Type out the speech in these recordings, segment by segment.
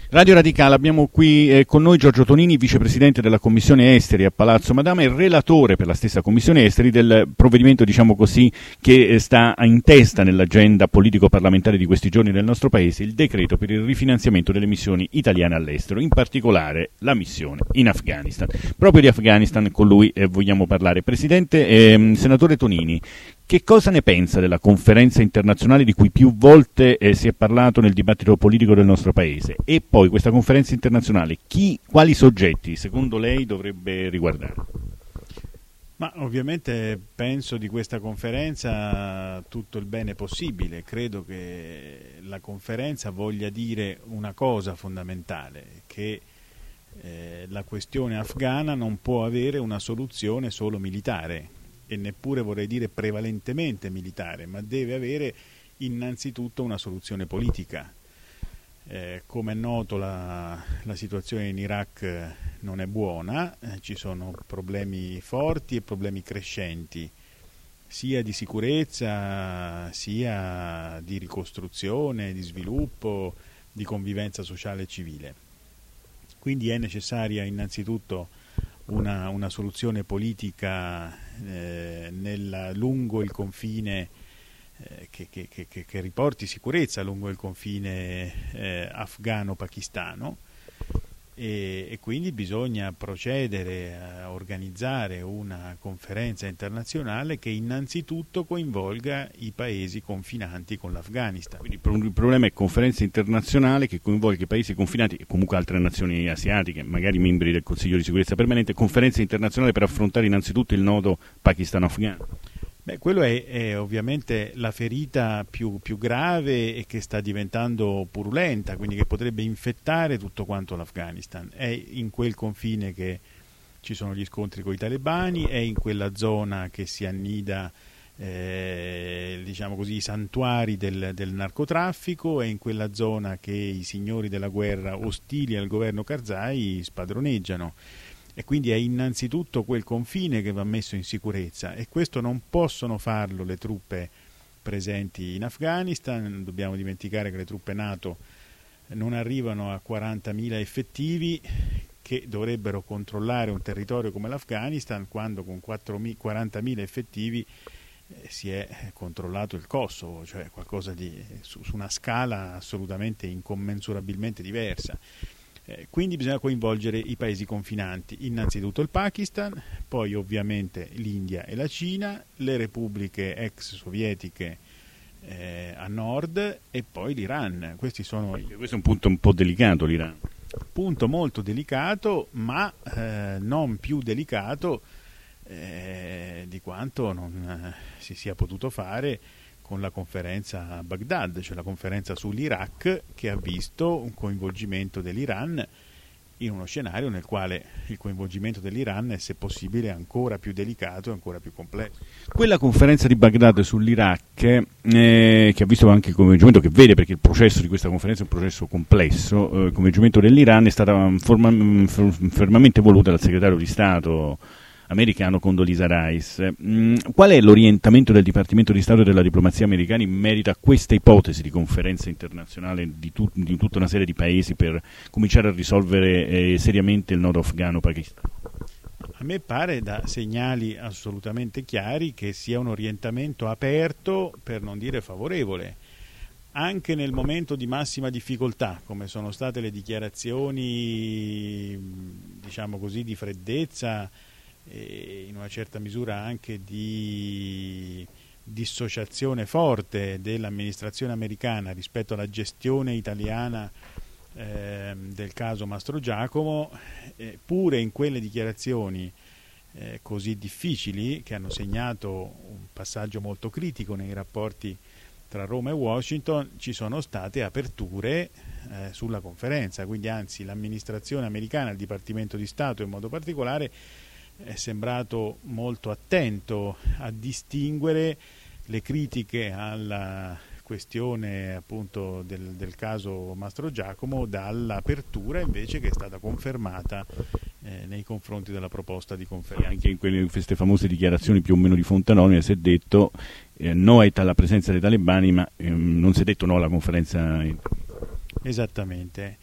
Radio Radicale, abbiamo qui con noi Giorgio Tonini, vicepresidente della Commissione Esteri a Palazzo Madama e relatore per la stessa Commissione Esteri del provvedimento, diciamo così, che sta in testa nell'agenda politico-parlamentare di questi giorni del nostro Paese, il decreto per il rifinanziamento delle missioni italiane all'estero, in particolare la missione in Afghanistan. Proprio di Afghanistan con lui vogliamo parlare. Presidente, senatore Tonini, che cosa ne pensa della conferenza internazionale di cui più volte si è parlato nel dibattito politico del nostro Paese? E poi questa conferenza internazionale, quali soggetti secondo lei dovrebbe riguardare? Ma ovviamente penso di questa conferenza tutto il bene possibile. Credo che la conferenza voglia dire una cosa fondamentale, che la questione afghana non può avere una soluzione solo militare, e neppure vorrei dire prevalentemente militare, ma deve avere innanzitutto una soluzione politica. Come è noto la situazione in Iraq non è buona, ci sono problemi forti e problemi crescenti, sia di sicurezza, sia di ricostruzione, di sviluppo, di convivenza sociale e civile. Quindi è necessaria innanzitutto una soluzione politica lungo il confine, che riporti sicurezza lungo il confine afghano-pakistano, e quindi bisogna procedere a organizzare una conferenza internazionale che innanzitutto coinvolga i paesi confinanti con l'Afghanistan. Quindi il problema è conferenza internazionale che coinvolga i paesi confinanti e comunque altre nazioni asiatiche, magari membri del Consiglio di sicurezza permanente, conferenza internazionale per affrontare innanzitutto il nodo pakistano-afghano. Beh, quello è ovviamente la ferita più grave e che sta diventando purulenta, quindi che potrebbe infettare tutto quanto l'Afghanistan. È in quel confine che ci sono gli scontri con i talebani, è in quella zona che si annida diciamo così, i santuari del narcotraffico, è in quella zona che i signori della guerra ostili al governo Karzai spadroneggiano. E quindi è innanzitutto quel confine che va messo in sicurezza, e questo non possono farlo le truppe presenti in Afghanistan. Non dobbiamo dimenticare che le truppe NATO non arrivano a 40.000 effettivi, che dovrebbero controllare un territorio come l'Afghanistan, quando con 40.000 effettivi si è controllato il Kosovo, cioè qualcosa su una scala assolutamente incommensurabilmente diversa. Quindi bisogna coinvolgere i paesi confinanti, innanzitutto il Pakistan, poi ovviamente l'India e la Cina, le repubbliche ex sovietiche a nord, e poi l'Iran. Questo è un punto un po' delicato, l'Iran. Punto molto delicato, ma non più delicato di quanto non si sia potuto fare con la conferenza a Baghdad, cioè la conferenza sull'Iraq, che ha visto un coinvolgimento dell'Iran in uno scenario nel quale il coinvolgimento dell'Iran è, se possibile, ancora più delicato e ancora più complesso. Quella conferenza di Baghdad sull'Iraq, che ha visto anche il coinvolgimento, che vede, perché il processo di questa conferenza è un processo complesso, il coinvolgimento dell'Iran è stata fermamente voluta dal segretario di Stato americano Condoleezza Rice. Qual è l'orientamento del Dipartimento di Stato e della diplomazia americana in merito a questa ipotesi di conferenza internazionale di tutta una serie di paesi per cominciare a risolvere seriamente il nodo afghano-pakistano? A me pare, da segnali assolutamente chiari, che sia un orientamento aperto, per non dire favorevole, anche nel momento di massima difficoltà, come sono state le dichiarazioni, diciamo così, di freddezza e in una certa misura anche di dissociazione forte dell'amministrazione americana rispetto alla gestione italiana del caso Mastrogiacomo. Pure in quelle dichiarazioni così difficili, che hanno segnato un passaggio molto critico nei rapporti tra Roma e Washington, ci sono state aperture sulla conferenza. Quindi anzi, l'amministrazione americana, il Dipartimento di Stato in modo particolare, è sembrato molto attento a distinguere le critiche alla questione appunto del caso Mastrogiacomo dall'apertura invece che è stata confermata nei confronti della proposta di conferenza. Anche in queste famose dichiarazioni più o meno di fonte anonima si è detto no alla presenza dei talebani, ma non si è detto no alla conferenza. Esattamente.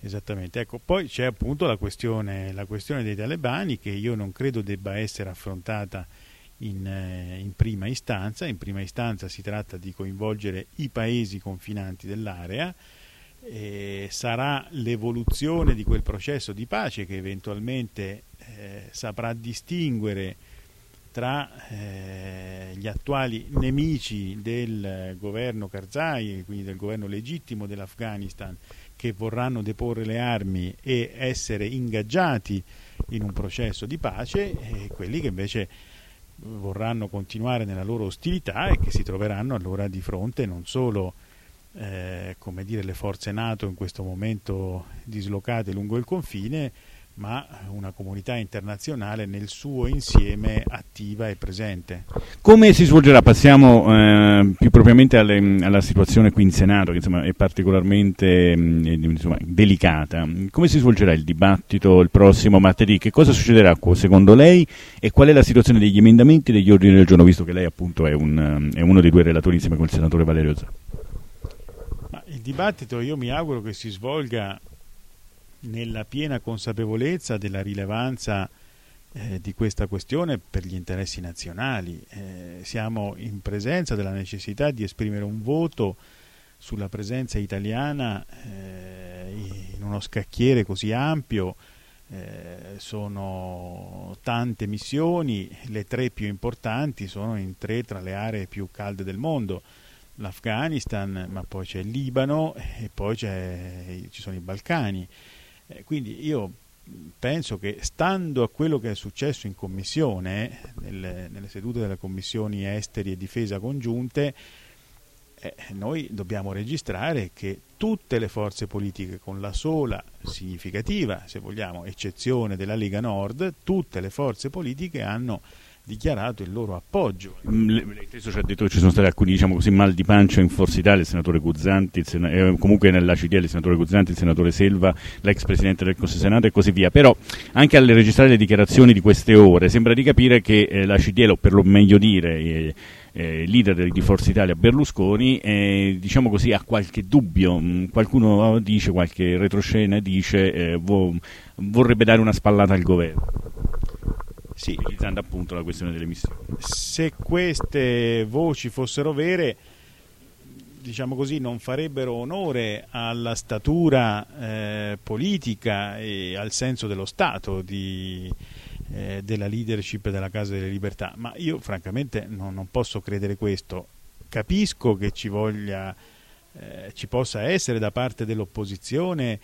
Esattamente, ecco, poi c'è appunto la questione dei talebani, che io non credo debba essere affrontata in prima istanza. In prima istanza si tratta di coinvolgere i paesi confinanti dell'area, e sarà l'evoluzione di quel processo di pace che eventualmente saprà distinguere tra gli attuali nemici del governo Karzai, quindi del governo legittimo dell'Afghanistan, che vorranno deporre le armi e essere ingaggiati in un processo di pace, e quelli che invece vorranno continuare nella loro ostilità e che si troveranno allora di fronte non solo le forze NATO in questo momento dislocate lungo il confine, ma una comunità internazionale nel suo insieme attiva e presente. Come si svolgerà? Passiamo più propriamente alla situazione qui in Senato, che insomma è particolarmente delicata. Come si svolgerà il dibattito il prossimo martedì? Che cosa succederà secondo lei, e qual è la situazione degli emendamenti e degli ordini del giorno, visto che lei appunto è uno dei due relatori insieme col senatore Valerio Zanda? Il dibattito io mi auguro che si svolga nella piena consapevolezza della rilevanza di questa questione per gli interessi nazionali. Siamo in presenza della necessità di esprimere un voto sulla presenza italiana in uno scacchiere così ampio. Sono tante missioni, le 3 più importanti sono in 3 tra le aree più calde del mondo: l'Afghanistan, ma poi c'è il Libano e poi ci sono i Balcani. Quindi io penso che, stando a quello che è successo in Commissione, nelle sedute delle Commissioni Esteri e Difesa congiunte, noi dobbiamo registrare che tutte le forze politiche, con la sola significativa, se vogliamo, eccezione della Lega Nord, tutte le forze politiche hanno dichiarato il loro appoggio. Lei stesso ci ha detto che ci sono stati alcuni mal di pancia in Forza Italia, il senatore Guzzanti, comunque nella CDL il senatore Guzzanti, il senatore Selva, l'ex presidente del Consiglio Senato e così via. Però anche al registrare le dichiarazioni di queste ore sembra di capire che la CDL, o per lo meglio dire leader di Forza Italia Berlusconi, ha qualche dubbio. Qualcuno dice, qualche retroscena dice, vorrebbe dare una spallata al governo. Sì, utilizzando appunto la questione delle missioni. Se queste voci fossero vere, non farebbero onore alla statura politica e al senso dello Stato della leadership della Casa delle Libertà. Ma io francamente non posso credere questo. Capisco che ci possa essere da parte dell'opposizione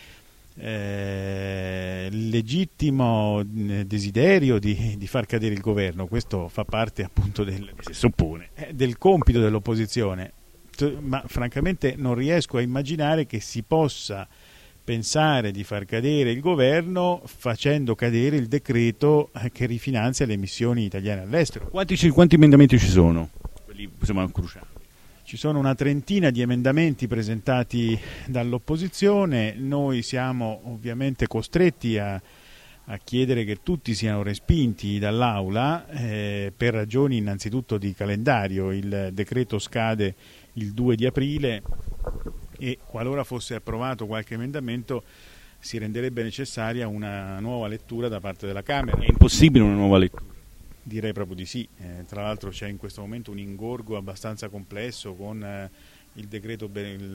legittimo desiderio di far cadere il governo. Questo fa parte appunto del compito dell'opposizione, ma francamente non riesco a immaginare che si possa pensare di far cadere il governo facendo cadere il decreto che rifinanzia le missioni italiane all'estero. Quanti emendamenti ci sono? Quelli cruciali. Ci sono una trentina di emendamenti presentati dall'opposizione. Noi siamo ovviamente costretti a chiedere che tutti siano respinti dall'Aula per ragioni innanzitutto di calendario. Il decreto scade il 2 di aprile e qualora fosse approvato qualche emendamento si renderebbe necessaria una nuova lettura da parte della Camera. È impossibile una nuova lettura? Direi proprio di sì. Tra l'altro c'è in questo momento un ingorgo abbastanza complesso con il decreto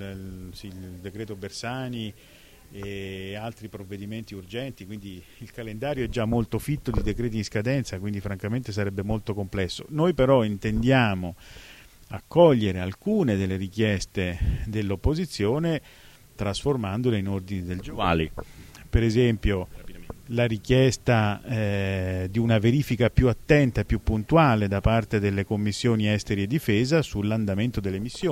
Bersani e altri provvedimenti urgenti, quindi il calendario è già molto fitto di decreti in scadenza, quindi francamente sarebbe molto complesso. Noi però intendiamo accogliere alcune delle richieste dell'opposizione trasformandole in ordini del giorno. Quali? Per esempio la richiesta di una verifica più attenta e più puntuale da parte delle commissioni esteri e difesa sull'andamento delle missioni.